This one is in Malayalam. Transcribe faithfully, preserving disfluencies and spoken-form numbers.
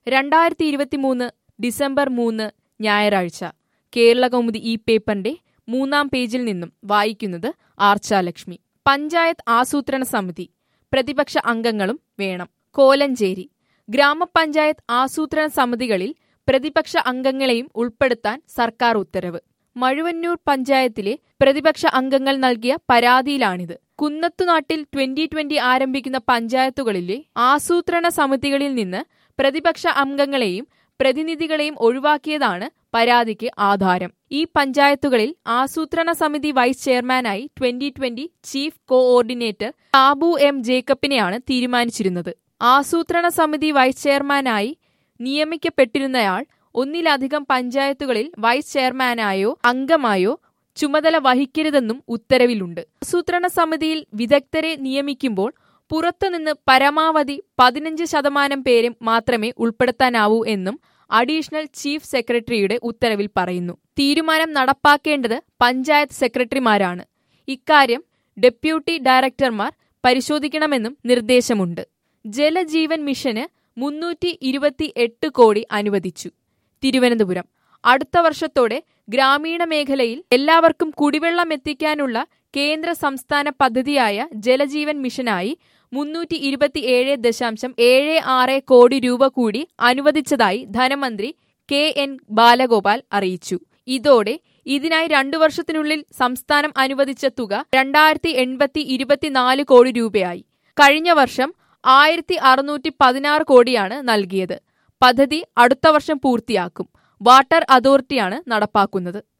രണ്ടായിരത്തി ഇരുപത്തിമൂന്ന് ഡിസംബർ മൂന്ന് ഞായറാഴ്ച കേരളകൗമുദി ഈ പേപ്പറിന്റെ മൂന്നാം പേജിൽ നിന്നും വായിക്കുന്നത് ആർച്ചാലക്ഷ്മി. പഞ്ചായത്ത് ആസൂത്രണ സമിതി പ്രതിപക്ഷ അംഗങ്ങളും വേണം. കോലഞ്ചേരി ഗ്രാമപഞ്ചായത്ത് ആസൂത്രണ സമിതികളിൽ പ്രതിപക്ഷ അംഗങ്ങളെയും ഉൾപ്പെടുത്താൻ സർക്കാർ ഉത്തരവ്. മഴുവന്നൂർ പഞ്ചായത്തിലെ പ്രതിപക്ഷ അംഗങ്ങൾ നൽകിയ പരാതിയിലാണിത്. കുന്നത്തുനാട്ടിൽ ട്വന്റി ട്വന്റി ആരംഭിക്കുന്ന പഞ്ചായത്തുകളിലെ ആസൂത്രണ സമിതികളിൽ നിന്ന് പ്രതിപക്ഷ അംഗങ്ങളെയും പ്രതിനിധികളെയും ഒഴിവാക്കിയതാണ് പരാതിക്ക് ആധാരം. ഈ പഞ്ചായത്തുകളിൽ ആസൂത്രണ സമിതി വൈസ് ചെയർമാനായി twenty twenty chief coordinator Sabu M ജേക്കബിനെയാണ് തീരുമാനിച്ചിരുന്നത്. ആസൂത്രണ സമിതി വൈസ് ചെയർമാനായി നിയമിക്കപ്പെട്ടിരുന്നയാൾ ഒന്നിലധികം പഞ്ചായത്തുകളിൽ വൈസ് ചെയർമാനായോ അംഗമായോ ചുമതല വഹിക്കരുതെന്നും ഉത്തരവിലുണ്ട്. ആസൂത്രണ സമിതിയിൽ വിദഗ്ധരെ നിയമിക്കുമ്പോൾ പുറത്തുനിന്ന് പരമാവധി പതിനഞ്ച് ശതമാനം പേരെ മാത്രമേ ഉൾപ്പെടുത്താനാവൂ എന്നും അഡീഷണൽ ചീഫ് സെക്രട്ടറിയുടെ ഉത്തരവിൽ പറയുന്നു. തീരുമാനം നടപ്പാക്കേണ്ടത് പഞ്ചായത്ത് സെക്രട്ടറിമാരാണ്. ഇക്കാര്യം ഡെപ്യൂട്ടി ഡയറക്ടർമാർ പരിശോധിക്കണമെന്നും നിർദ്ദേശമുണ്ട്. ജലജീവൻ മിഷന് മുന്നൂറ്റി ഇരുപത്തി എട്ട് കോടി അനുവദിച്ചു. തിരുവനന്തപുരം അടുത്ത വർഷത്തോടെ ഗ്രാമീണ മേഖലയിൽ എല്ലാവർക്കും കുടിവെള്ളം എത്തിക്കാനുള്ള കേന്ദ്ര സംസ്ഥാന പദ്ധതിയായ ജലജീവൻ മിഷനായി മുന്നൂറ്റി ഇരുപത്തി ഏഴ് ദശാംശം ഏഴ് ആറ് കോടി രൂപ കൂടി അനുവദിച്ചതായി ധനമന്ത്രി കെ എൻ ബാലഗോപാൽ അറിയിച്ചു. ഇതോടെ ഇതിനായി രണ്ടു വർഷത്തിനുള്ളിൽ സംസ്ഥാനം അനുവദിച്ച തുക രണ്ടായിരത്തി എൺപത്തി ഇരുപത്തിനാല് കോടി രൂപയായി. കഴിഞ്ഞ വർഷം ആയിരത്തി അറുന്നൂറ്റി പതിനാറ് കോടിയാണ് നൽകിയത്. പദ്ധതി അടുത്ത വർഷം പൂർത്തിയാക്കും. വാട്ടർ അതോറിറ്റിയാണ് നടപ്പാക്കുന്നത്.